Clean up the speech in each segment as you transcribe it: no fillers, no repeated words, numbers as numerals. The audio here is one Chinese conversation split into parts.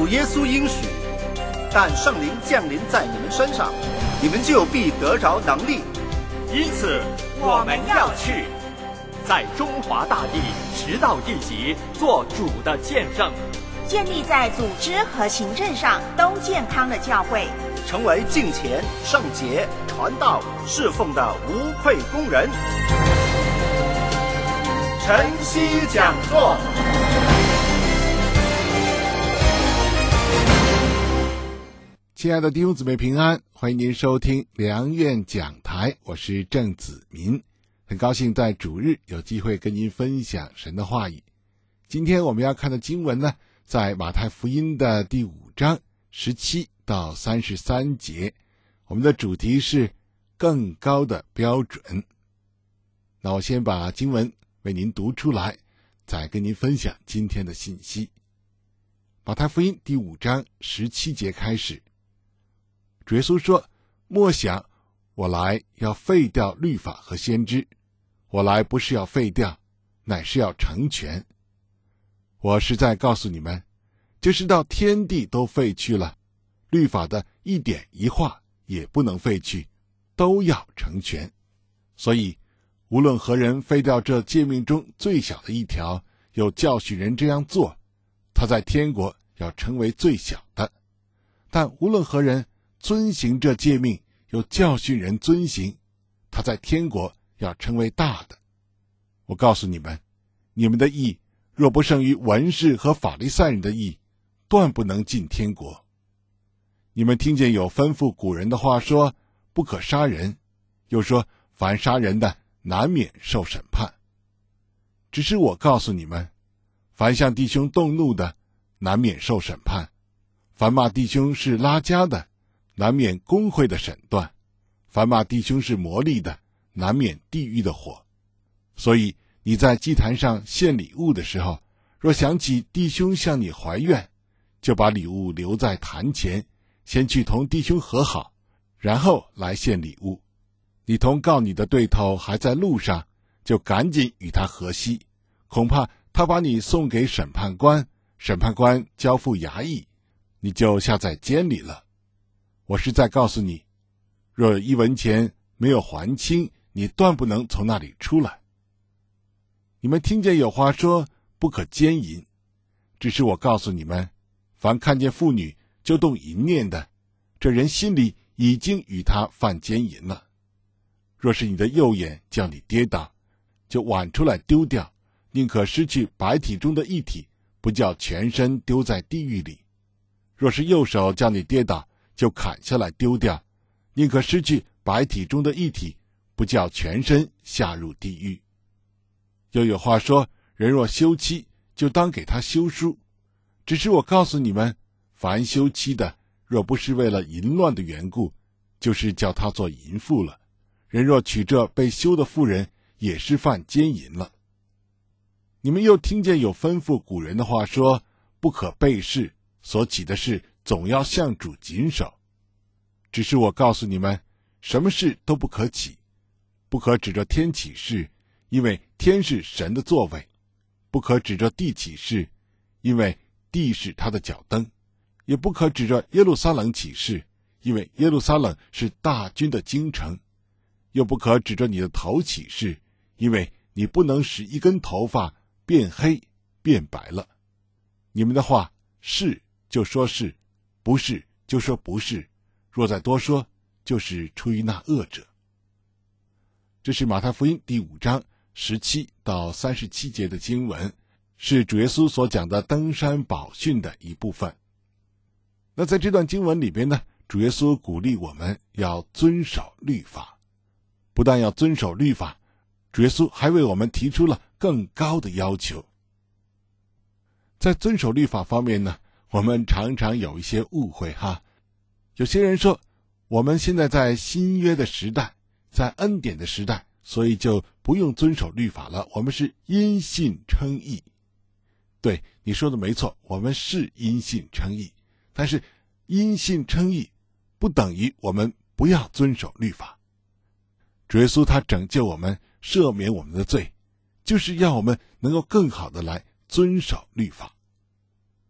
主耶稣应许，但圣灵降临在你们身上，你们就必得着能力。 因此我们要去，在中华大地直到地极做主的见证， 建立在组织和行政上都健康的教会， 成为敬虔、圣洁、传道、侍奉的无愧工人。晨曦讲座。 亲爱的弟兄姊妹平安，欢迎您收听良苑讲台，我是郑子民，很高兴在主日有机会跟您分享神的话语。今天我们要看的经文呢，在马太福音的第5章17到33节，我们的主题是更高的标准。那我先把经文为您读出来，再跟您分享今天的信息。马太福音第5章17节开始，主耶稣说，莫想我来要废掉律法和先知，我来不是要废掉，乃是要成全。我实在告诉你们，就是到天地都废去了，律法的一点一画也不能废去，都要成全。所以无论何人废掉这诫命中最小的一条，又教训人这样做，他在天国要成为最小的；但无论何人遵行这诫命，又教训人遵行，他在天国要成为大的。我告诉你们，你们的义若不胜于文士和法利赛人的义，断不能进天国。你们听见有吩咐古人的话说，不可杀人，又说凡杀人的难免受审判。只是我告诉你们，凡向弟兄动怒的，难免受审判；凡骂弟兄是拉加的，难免公会的审断；凡骂弟兄是魔力的，难免地狱的火。所以你在祭坛上献礼物的时候，若想起弟兄向你怀怨，就把礼物留在坛前，先去同弟兄和好，然后来献礼物。你同告你的对头还在路上，就赶紧与他和稀，恐怕他把你送给审判官，审判官交付衙役，你就下在监里了。我实在告诉你，若有1文钱没有还清，你断不能从那里出来。你们听见有话说，不可奸淫，只是我告诉你们，凡看见妇女就动淫念的，这人心里已经与他犯奸淫了。若是你的右眼叫你跌倒，就剜出来丢掉，宁可失去百体中的一体，不叫全身丢在地狱里。若是右手叫你跌倒，就砍下来丢掉，宁可失去百体中的一体，不叫全身下入地狱。又有话说，人若休妻，就当给他休书。只是我告诉你们，凡休妻的，若不是为了淫乱的缘故，就是叫他做淫妇了。人若娶这被休的妇人，也是犯奸淫了。你们又听见有吩咐古人的话说，不可背誓，所起的事总要向主谨守。只是我告诉你们，什么事都不可起，不可指着天起誓，因为天是神的座位；不可指着地起誓，因为地是他的脚蹬；也不可指着耶路撒冷起誓，因为耶路撒冷是大军的京城；又不可指着你的头起誓，因为你不能使一根头发变黑变白了。你们的话是就说是，不是就说不是，若再多说，就是出于那恶者。这是马太福音第5章17到37节的经文，是主耶稣所讲的登山宝训的一部分。那在这段经文里边呢，主耶稣鼓励我们要遵守律法。不但要遵守律法，主耶稣还为我们提出了更高的要求。在遵守律法方面呢，我们常常有一些误会哈。有些人说，我们现在在新约的时代，在恩典的时代，所以就不用遵守律法了，我们是因信称义。对，你说的没错，我们是因信称义，但是因信称义不等于我们不要遵守律法。主耶稣他拯救我们，赦免我们的罪，就是要我们能够更好的来遵守律法。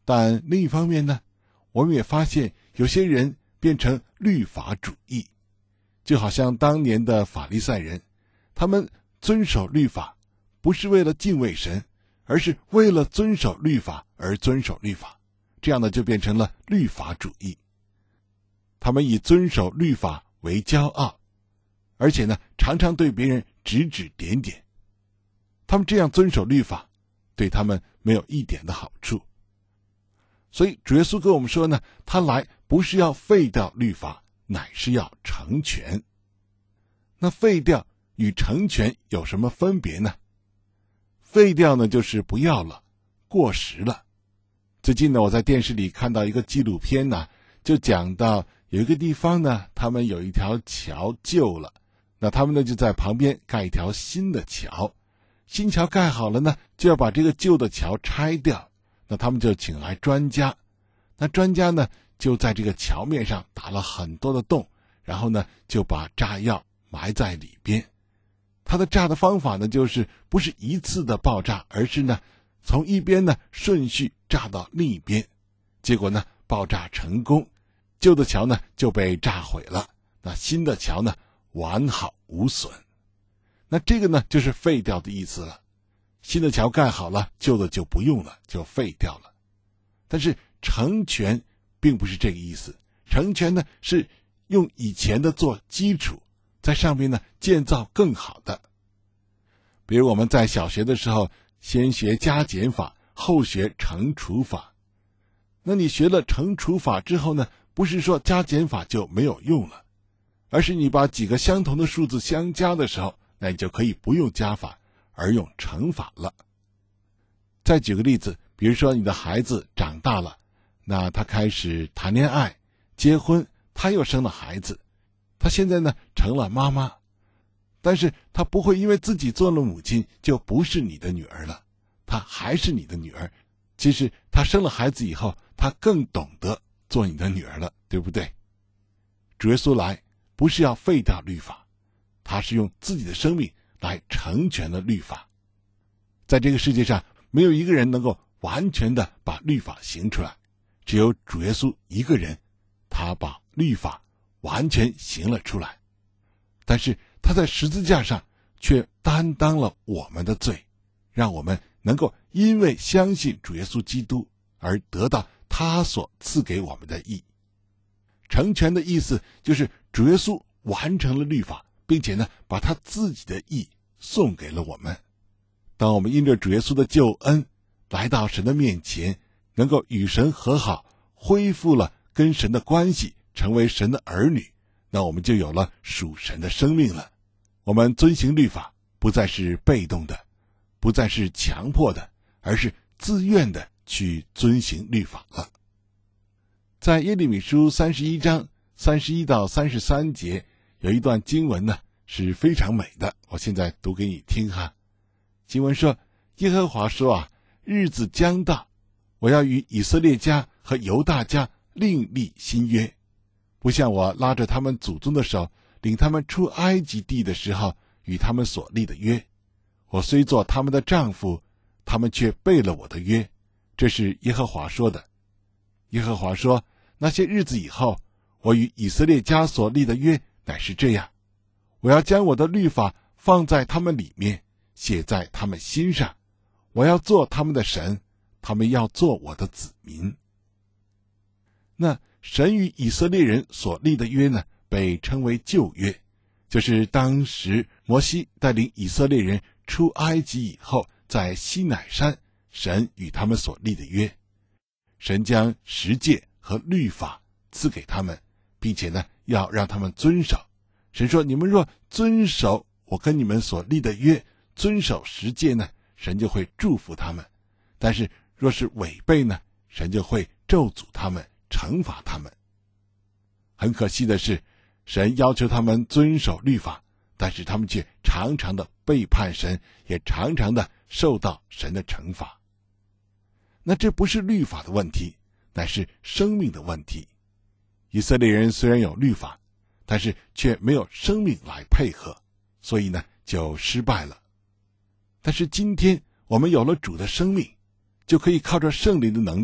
但另一方面呢，我们也发现有些人变成律法主义，就好像当年的法利赛人，他们遵守律法不是为了敬畏神，而是为了遵守律法而遵守律法，这样呢就变成了律法主义。他们以遵守律法为骄傲，而且呢常常对别人指指点点。他们这样遵守律法，对他们没有一点的好处。所以主耶稣跟我们说呢，他来不是要废掉律法，乃是要成全。那废掉与成全有什么分别呢？废掉呢就是不要了，过时了。最近呢，我在电视里看到一个纪录片呢，就讲到有一个地方呢，他们有一条桥旧了，那他们呢就在旁边盖一条新的桥。新桥盖好了呢，就要把这个旧的桥拆掉。那他们就请来专家，那专家呢就在这个桥面上打了很多的洞，然后呢就把炸药埋在里边。他的炸的方法呢，就是不是一次的爆炸，而是呢从一边呢顺序炸到另一边。结果呢爆炸成功，旧的桥呢就被炸毁了，那新的桥呢完好无损。那这个呢就是废掉的意思了。新的桥盖好了，旧的就不用了，就废掉了。但是成全并不是这个意思，成全呢是用以前的做基础，在上面呢建造更好的。比如我们在小学的时候，先学加减法，后学乘除法。那你学了乘除法之后呢，不是说加减法就没有用了，而是你把几个相同的数字相加的时候，那你就可以不用加法，而用乘法了。再举个例子，比如说你的孩子长大了，那他开始谈恋爱、结婚，他又生了孩子，他现在呢成了妈妈，但是他不会因为自己做了母亲就不是你的女儿了，他还是你的女儿。其实他生了孩子以后，他更懂得做你的女儿了，对不对？主耶稣来不是要废掉律法，他是用自己的生命来成全了律法。在这个世界上，没有一个人能够完全的把律法行出来，只有主耶稣一个人，他把律法完全行了出来。但是他在十字架上却担当了我们的罪，让我们能够因为相信主耶稣基督而得到他所赐给我们的义。成全的意思就是主耶稣完成了律法，并且呢把他自己的义送给了我们。当我们因着主耶稣的救恩来到神的面前，能够与神和好，恢复了跟神的关系，成为神的儿女，那我们就有了属神的生命了。我们遵行律法不再是被动的，不再是强迫的，而是自愿的去遵行律法了。在耶利米书31章31到33节有一段经文呢是非常美的，我现在读给你听哈。经文说，耶和华说啊，日子将到，我要与以色列家和犹大家另立新约，不像我拉着他们祖宗的手领他们出埃及地的时候与他们所立的约。我虽做他们的丈夫，他们却背了我的约，这是耶和华说的。耶和华说，那些日子以后，我与以色列家所立的约乃是这样，我要将我的律法放在他们里面，写在他们心上，我要做他们的神，他们要做我的子民。那神与以色列人所立的约呢，被称为旧约，就是当时摩西带领以色列人出埃及以后，在西乃山神与他们所立的约。神将十诫和律法赐给他们，并且呢要让他们遵守。神说，你们若遵守我跟你们所立的约，遵守十诫呢，神就会祝福他们。但是若是违背呢，神就会咒诅他们，惩罚他们。很可惜的是，神要求他们遵守律法，但是他们却常常的背叛神，也常常的受到神的惩罚。那这不是律法的问题，乃是生命的问题。以色列人虽然有律法，但是却没有生命来配合，所以呢就失败了。但是今天我们有了主的生命，就可以靠着圣灵的能力，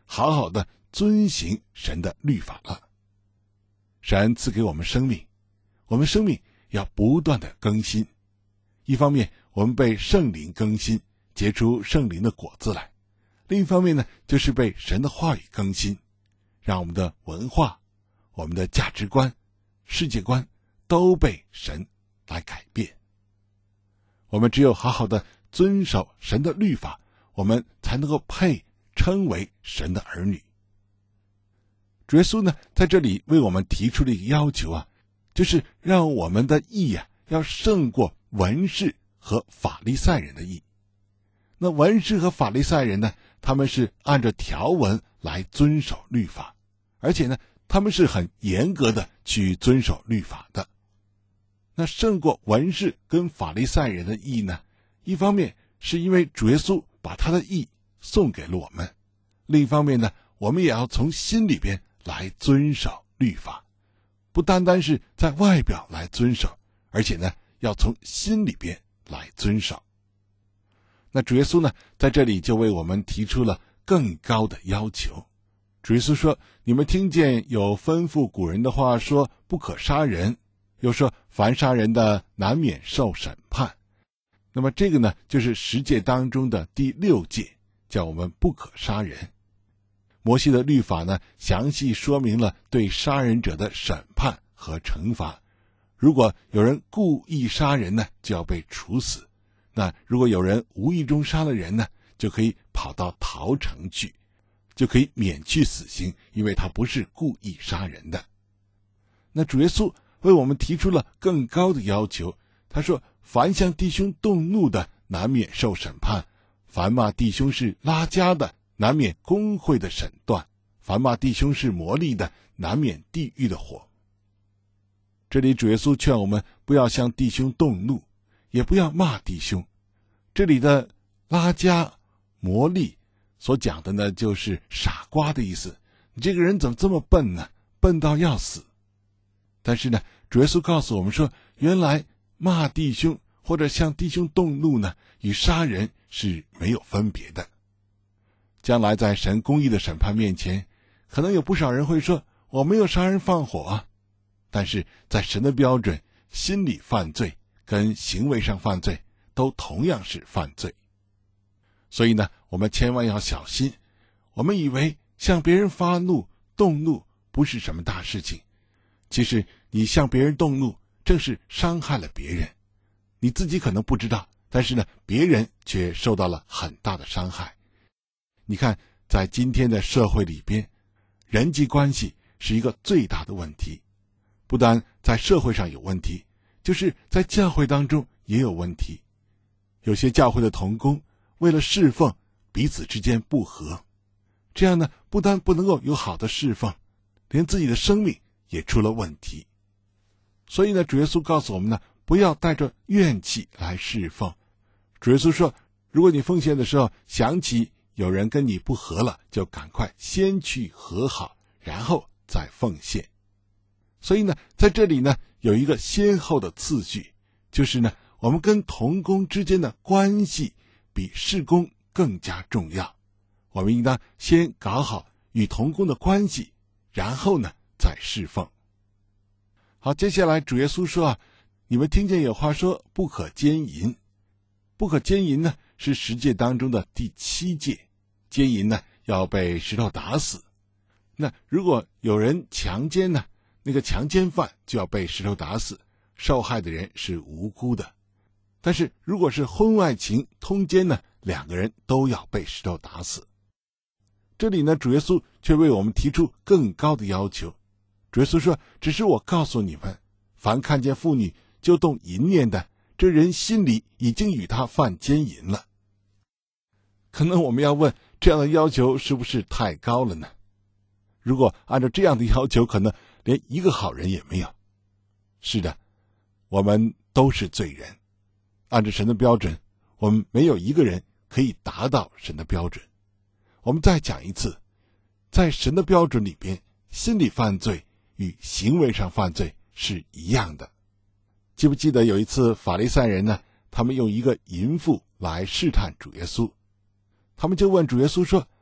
好好的遵行神的律法了。神赐给我们生命，我们生命要不断的更新。一方面我们被圣灵更新，结出圣灵的果子来，另一方面呢，就是被神的话语更新，让我们的文化、我们的价值观、世界观都被神来改变。我们只有好好的遵守神的律法，我们才能够配称为神的儿女。主耶稣呢，在这里为我们提出了一个要求啊，就是让我们的义啊，要胜过文士和法利赛人的义。那文士和法利赛人呢，他们是按照条文来遵守律法，而且呢，他们是很严格的去遵守律法的。那胜过文士跟法利赛人的义呢，一方面是因为主耶稣把他的义送给了我们，另一方面呢，我们也要从心里边来遵守律法，不单单是在外表来遵守，而且呢，要从心里边来遵守。那主耶稣呢，在这里就为我们提出了更高的要求。主耶稣说，你们听见有吩咐古人的话说不可杀人，又说凡杀人的难免受审判。那么这个呢，就是10诫当中的第6诫，叫我们不可杀人。摩西的律法呢，详细说明了对杀人者的审判和惩罚。如果有人故意杀人呢，就要被处死。那如果有人无意中杀了人呢，就可以跑到逃城去，就可以免去死刑，因为他不是故意杀人的。那主耶稣为我们提出了更高的要求，他说，凡向弟兄动怒的，难免受审判；凡骂弟兄是拉加的，难免公会的审断；凡骂弟兄是魔力的，难免地狱的火。这里主耶稣劝我们不要向弟兄动怒，也不要骂弟兄。这里的拉加、魔力所讲的呢，就是傻瓜的意思。你这个人怎么这么笨呢？笨到要死。但是呢，主耶稣告诉我们说，原来骂弟兄或者向弟兄动怒呢，与杀人是没有分别的。将来在神公义的审判面前，可能有不少人会说，我没有杀人放火啊。但是在神的标准，心理犯罪跟行为上犯罪都同样是犯罪。所以呢，我们千万要小心。我们以为向别人发怒、动怒不是什么大事情，其实你向别人动怒，正是伤害了别人。你自己可能不知道，但是呢，别人却受到了很大的伤害。你看，在今天的社会里边，人际关系是一个最大的问题。不但在社会上有问题，就是在教会当中也有问题。有些教会的同工为了侍奉，彼此之间不和，这样呢，不但不能够有好的侍奉，连自己的生命也出了问题。所以呢，主耶稣告诉我们呢，不要带着怨气来侍奉。主耶稣说，如果你奉献的时候想起有人跟你不和了，就赶快先去和好，然后再奉献。所以呢，在这里呢，有一个先后的次序，就是呢，我们跟同工之间的关系比事工更加重要。我们应当先搞好与同工的关系，然后呢，再侍奉。好，接下来主耶稣说啊，你们听见有话说不可奸淫。不可奸淫呢，是10诫当中的第7诫，奸淫呢要被石头打死。那如果有人强奸呢，那个强奸犯就要被石头打死，受害的人是无辜的。但是如果是婚外情通奸呢，2个人都要被石头打死。这里呢，主耶稣却为我们提出更高的要求。主耶稣说，只是我告诉你们，凡看见妇女就动淫念的，这人心里已经与他犯奸淫了。可能我们要问，这样的要求是不是太高了呢？如果按照这样的要求，可能连一个好人也没有。是的，我们都是罪人，按照神的标准，我们没有一个人可以达到神的标准。我们再讲一次，在神的标准里边，心理犯罪与行为上犯罪是一样的。记不记得有一次法利赛人呢，他们用一个淫妇来试探主耶稣，他们就问主耶稣说，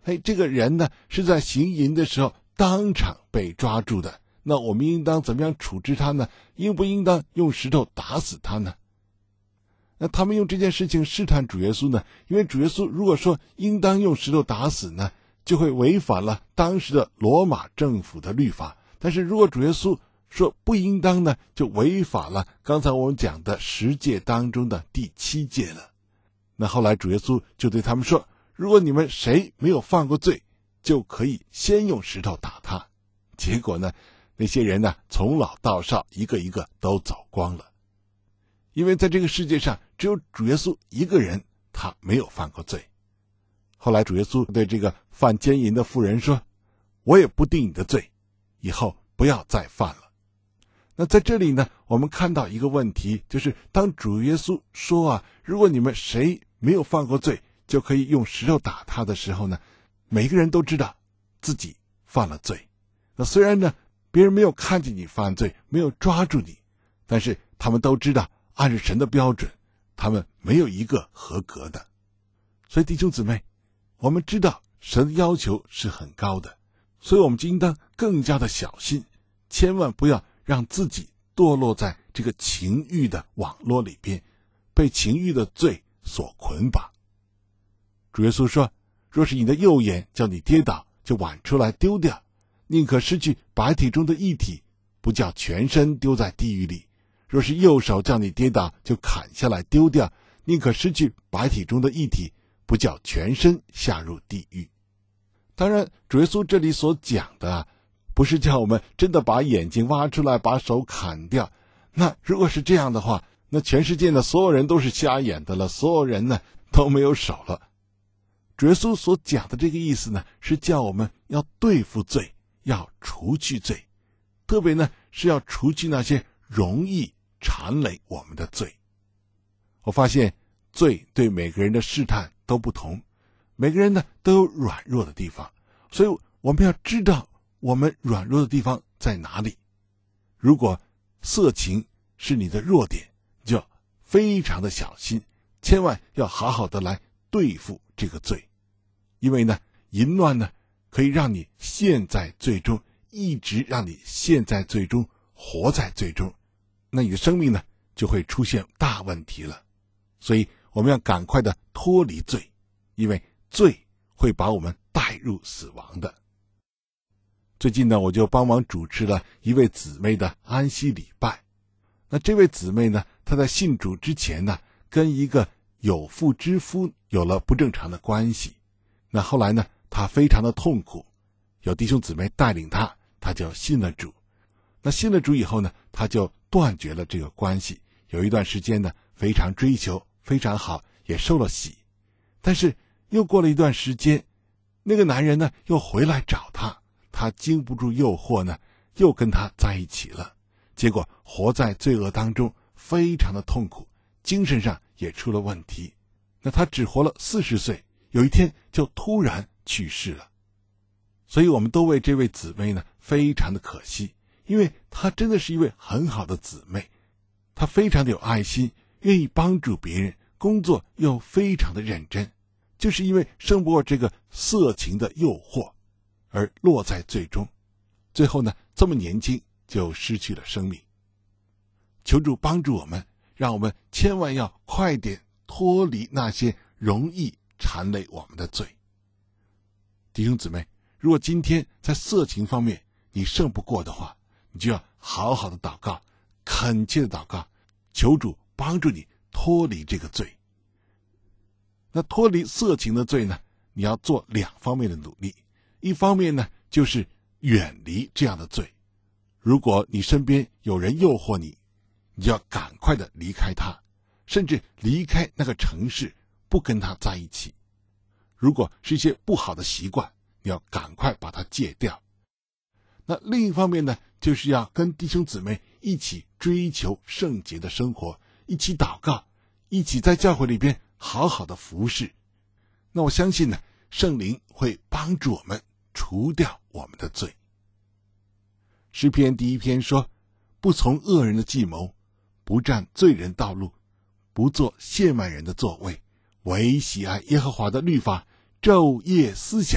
这个人呢是在行淫的时候当场被抓住的，那我们应当怎么样处置他呢？应不应当用石头打死他呢？那他们用这件事情试探主耶稣呢，因为主耶稣如果说应当用石头打死呢，就会违反了当时的罗马政府的律法，但是如果主耶稣说不应当呢，就违反了刚才我们讲的10诫当中的第7诫了。那后来主耶稣就对他们说，如果你们谁没有犯过罪，就可以先用石头打他。结果呢，那些人呢从老到少一个一个都走光了。因为在这个世界上只有主耶稣一个人，他没有犯过罪。后来主耶稣对这个犯奸淫的妇人说，我也不定你的罪，以后不要再犯了。那在这里呢，我们看到一个问题，就是当主耶稣说如果你们谁没有犯过罪，就可以用石头打他的时候呢，每个人都知道自己犯了罪。那虽然呢别人没有看见你犯罪，没有抓住你，但是他们都知道按照神的标准，他们没有一个合格的。所以弟兄姊妹，我们知道神的要求是很高的，所以我们就应当更加的小心，千万不要让自己堕落在这个情欲的网络里边，被情欲的罪所捆绑。主耶稣说，若是你的右眼叫你跌倒，就剜出来丢掉，宁可失去百体中的一体，不叫全身丢在地狱里。若是右手叫你跌倒，就砍下来丢掉，宁可失去百体中的一体，不叫全身下入地狱。当然主耶稣这里所讲的不是叫我们真的把眼睛挖出来，把手砍掉。那如果是这样的话，那全世界的所有人都是瞎眼的了，所有人呢都没有手了。主耶稣所讲的这个意思呢，是叫我们要对付罪，要除去罪，特别呢是要除去那些容易缠累我们的罪。我发现罪对每个人的试探都不同，每个人呢都有软弱的地方，所以我们要知道我们软弱的地方在哪里。如果色情是你的弱点，就要非常的小心，千万要好好的来对付这个罪。因为呢淫乱呢可以让你陷在罪中，一直让你陷在罪中，活在罪中，那你的生命呢就会出现大问题了。所以我们要赶快的脱离罪，因为罪会把我们带入死亡的。最近呢我就帮忙主持了一位姊妹的安息礼拜。那这位姊妹呢，她在信主之前呢跟一个有妇之夫有了不正常的关系。那后来呢她非常的痛苦，有弟兄姊妹带领她，她就信了主。那信了主以后呢，她就断绝了这个关系，有一段时间呢非常追求，非常好，也受了洗。但是又过了一段时间，那个男人呢又回来找她，她经不住诱惑呢，又跟他在一起了。结果活在罪恶当中，非常的痛苦，精神上也出了问题。那她只活了40岁，有一天就突然去世了。所以我们都为这位姊妹呢非常的可惜，因为她真的是一位很好的姊妹，她非常的有爱心，愿意帮助别人，工作又非常的认真，就是因为胜不过这个色情的诱惑而落在罪中，最后呢这么年轻就失去了生命。求主帮助我们，让我们千万要快点脱离那些容易缠累我们的罪。弟兄姊妹，如果今天在色情方面你胜不过的话，你就要好好的祷告，恳切的祷告，求主帮助你脱离这个罪。那脱离色情的罪呢，你要做2方面的努力。一方面呢就是远离这样的罪，如果你身边有人诱惑你，你就要赶快的离开他，甚至离开那个城市，不跟他在一起。如果是一些不好的习惯，你要赶快把它戒掉。那另一方面呢，就是要跟弟兄姊妹一起追求圣洁的生活，一起祷告，一起在教会里边好好的服侍。那我相信呢，圣灵会帮助我们除掉我们的罪。诗篇第1篇说，不从恶人的计谋，不占罪人道路，不做亵慢人的座位，唯喜爱耶和华的律法，昼夜思想，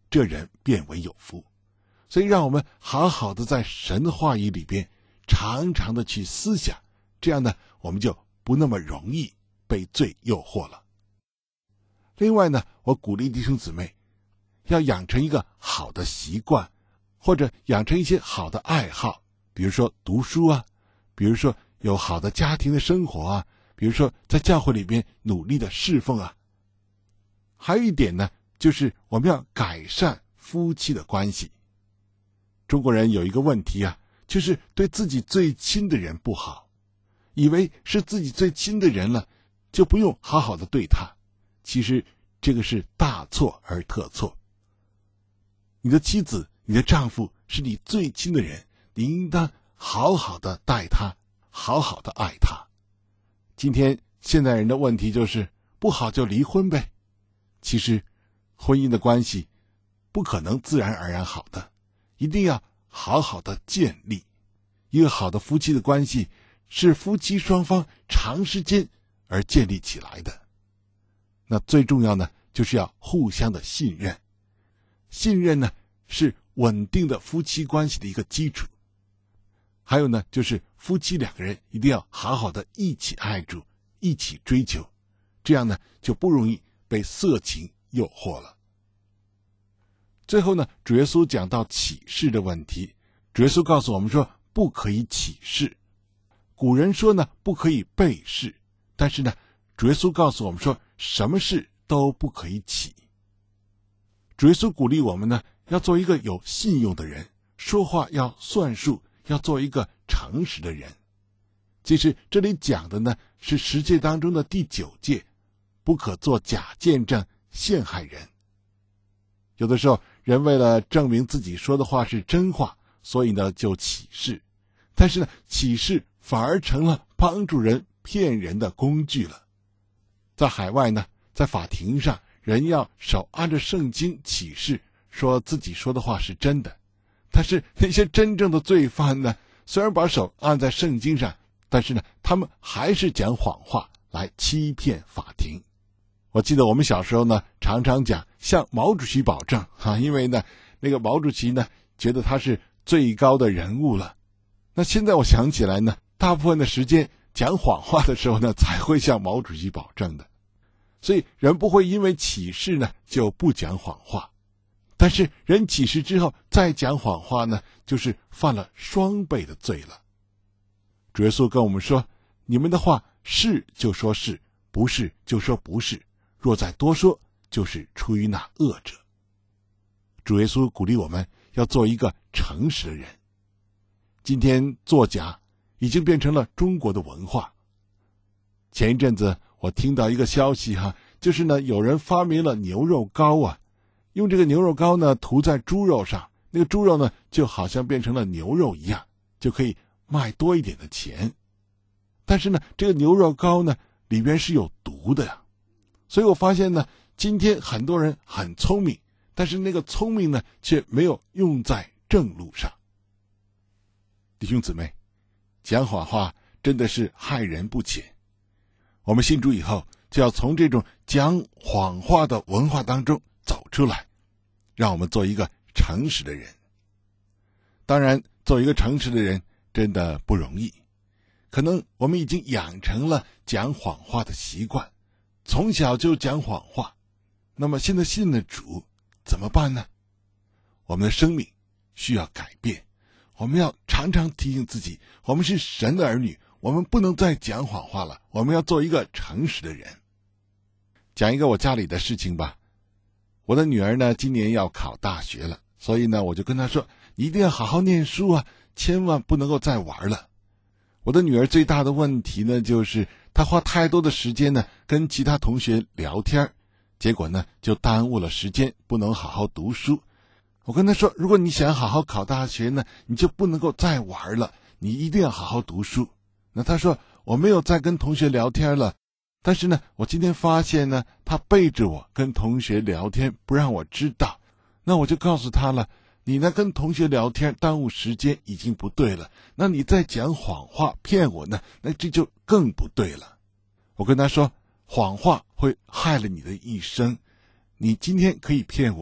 这人变为有福。所以让我们好好的在神的话语里边常常的去思想，这样呢我们就不那么容易被罪诱惑了。另外呢，我鼓励弟兄姊妹要养成一个好的习惯，或者养成一些好的爱好，比如说读书啊，比如说有好的家庭的生活啊，比如说在教会里边努力的侍奉啊。还有一点呢，就是我们要改善夫妻的关系。中国人有一个问题啊，就是对自己最亲的人不好，以为是自己最亲的人了，就不用好好的对他。其实这个是大错而特错。你的妻子，你的丈夫是你最亲的人，你应当好好的待他，好好的爱他。今天现代人的问题就是不好就离婚呗。其实婚姻的关系不可能自然而然好的，一定要好好的建立。一个好的夫妻的关系是夫妻双方长时间而建立起来的。那最重要呢，就是要互相的信任。信任呢，是稳定的夫妻关系的一个基础。还有呢，就是夫妻两个人一定要好好的一起爱主，一起追求，这样呢就不容易被色情诱惑了。最后呢，主耶稣讲到起誓的问题，主耶稣告诉我们说不可以起誓。古人说呢不可以背誓，但是呢主耶稣告诉我们说什么事都不可以起。主耶稣鼓励我们呢要做一个有信用的人，说话要算数，要做一个诚实的人。其实这里讲的呢是10诫当中的第9诫，不可做假见证陷害人。有的时候人为了证明自己说的话是真话，所以呢就起誓，但是呢起誓反而成了帮助人骗人的工具了。在海外呢，在法庭上，人要手按着圣经起誓，说自己说的话是真的。但是那些真正的罪犯呢，虽然把手按在圣经上，但是呢他们还是讲谎话来欺骗法庭。我记得我们小时候呢常常讲向毛主席保证因为呢那个毛主席呢觉得他是最高的人物了。那现在我想起来呢，大部分的时间讲谎话的时候呢才会向毛主席保证的。所以人不会因为起誓呢就不讲谎话，但是人起誓之后再讲谎话呢，就是犯了双倍的罪了。主耶稣跟我们说，你们的话是就说是，不是就说不是，若再多说，就是出于那恶者。主耶稣鼓励我们要做一个诚实的人。今天作假已经变成了中国的文化。前一阵子我听到一个消息就是呢有人发明了牛肉膏啊，用这个牛肉膏呢涂在猪肉上，那个猪肉呢就好像变成了牛肉一样，就可以卖多一点的钱。但是呢这个牛肉膏呢里边是有毒的呀。所以我发现呢今天很多人很聪明，但是那个聪明呢却没有用在正路上。弟兄姊妹，讲谎话真的是害人不浅。我们信主以后就要从这种讲谎话的文化当中走出来，让我们做一个诚实的人。当然做一个诚实的人真的不容易，可能我们已经养成了讲谎话的习惯，从小就讲谎话。那么现在信了主怎么办呢？我们的生命需要改变，我们要常常提醒自己，我们是神的儿女，我们不能再讲谎话了，我们要做一个诚实的人。讲一个我家里的事情吧。我的女儿呢今年要考大学了，所以呢我就跟她说，你一定要好好念书啊，千万不能够再玩了。我的女儿最大的问题呢就是她花太多的时间呢跟其他同学聊天，结果呢就耽误了时间，不能好好读书。我跟她说，如果你想好好考大学呢，你就不能够再玩了，你一定要好好读书。那她说，我没有再跟同学聊天了，但是呢我今天发现呢她背着我跟同学聊天，不让我知道。那我就告诉她了，你呢跟同学聊天耽误时间已经不对了，那你再讲谎话骗我呢，那这就更不对了。我跟她说，谎话会害了你的一生，你今天可以骗我，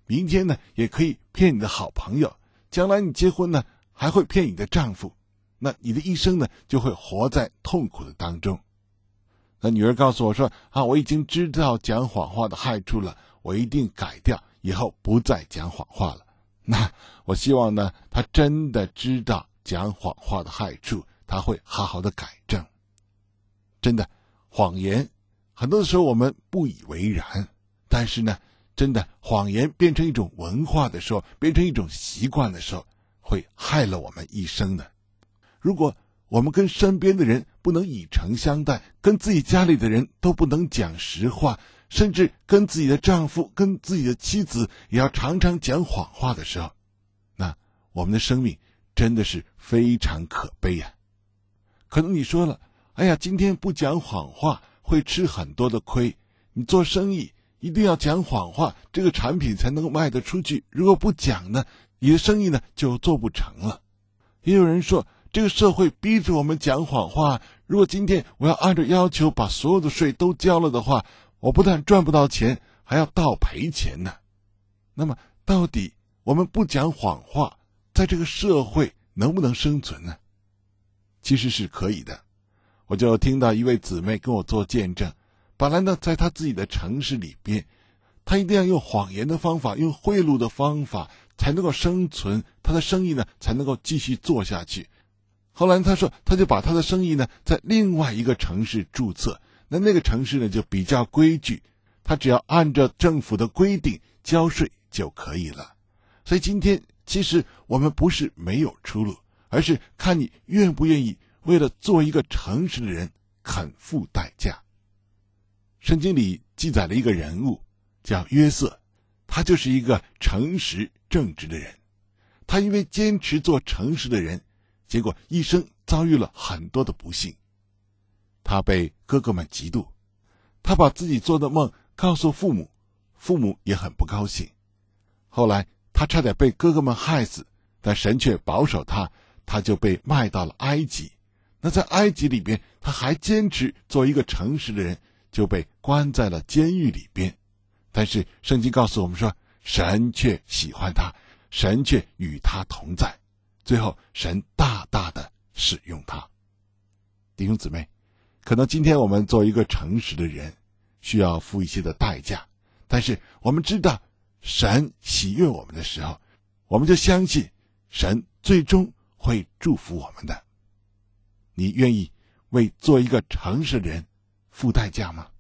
明天呢也可以骗你的好朋友，将来你结婚呢还会骗你的丈夫，那你的一生呢就会活在痛苦的当中。那女儿告诉我说我已经知道讲谎话的害处了，我一定改掉，以后不再讲谎话了。那我希望呢她真的知道讲谎话的害处，她会好好的改正。真的，谎言很多的时候我们不以为然，但是呢真的谎言变成一种文化的时候，变成一种习惯的时候，会害了我们一生的。如果我们跟身边的人不能以诚相待，跟自己家里的人都不能讲实话，甚至跟自己的丈夫跟自己的妻子也要常常讲谎话的时候，那我们的生命真的是非常可悲呀。可能你说了，哎呀，今天不讲谎话会吃很多的亏，你做生意一定要讲谎话，这个产品才能够卖得出去，如果不讲呢，你的生意呢就做不成了。也有人说，这个社会逼着我们讲谎话，如果今天我要按照要求把所有的税都交了的话，我不但赚不到钱，还要倒赔钱呢。那么到底我们不讲谎话，在这个社会能不能生存呢？其实是可以的。我就听到一位姊妹跟我做见证，本来呢在她自己的城市里边，她一定要用谎言的方法，用贿赂的方法才能够生存，她的生意呢才能够继续做下去。后来她说，她就把她的生意呢在另外一个城市注册，那个城市呢就比较规矩，她只要按照政府的规定交税就可以了。所以今天其实我们不是没有出路，而是看你愿不愿意为了做一个诚实的人肯付代价。圣经里记载了一个人物叫约瑟，他就是一个诚实正直的人。他因为坚持做诚实的人，结果一生遭遇了很多的不幸。他被哥哥们嫉妒，他把自己做的梦告诉父母，父母也很不高兴。后来他差点被哥哥们害死，但神却保守他，他就被卖到了埃及。那在埃及里边，他还坚持做一个诚实的人，就被关在了监狱里边。但是圣经告诉我们说，神却喜欢他，神却与他同在，最后神大大的使用他。弟兄姊妹，可能今天我们做一个诚实的人需要付一些的代价，但是我们知道神喜悦我们的时候，我们就相信神最终会祝福我们的。你愿意为做一个诚实的人付代价吗？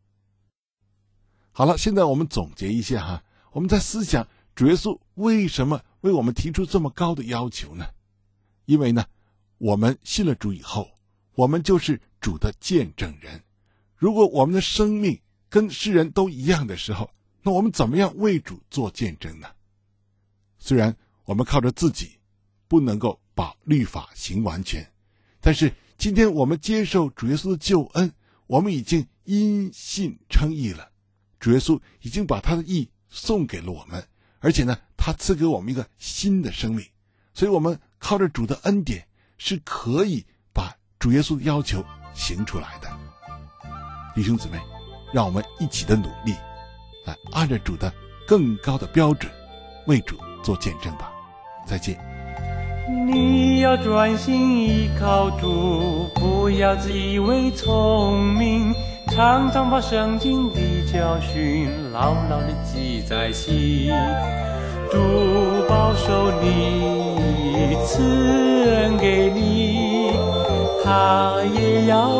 好了，现在我们总结一下哈，我们在思想主耶稣为什么为我们提出这么高的要求呢？因为呢，我们信了主以后，我们就是主的见证人。如果我们的生命跟世人都一样的时候，那我们怎么样为主做见证呢？虽然我们靠着自己不能够把律法行完全，但是今天我们接受主耶稣的救恩，我们已经因信称义了。主耶稣已经把他的义送给了我们，而且呢，他赐给我们一个新的生命，所以我们靠着主的恩典是可以把主耶稣的要求行出来的。弟兄姊妹，让我们一起的努力，来按着主的更高的标准为主做见证吧。再见。 你要专心依靠主，不要自以为聪明，常常把圣经的教训牢牢地记在心。主保守你，赐恩给你，他也要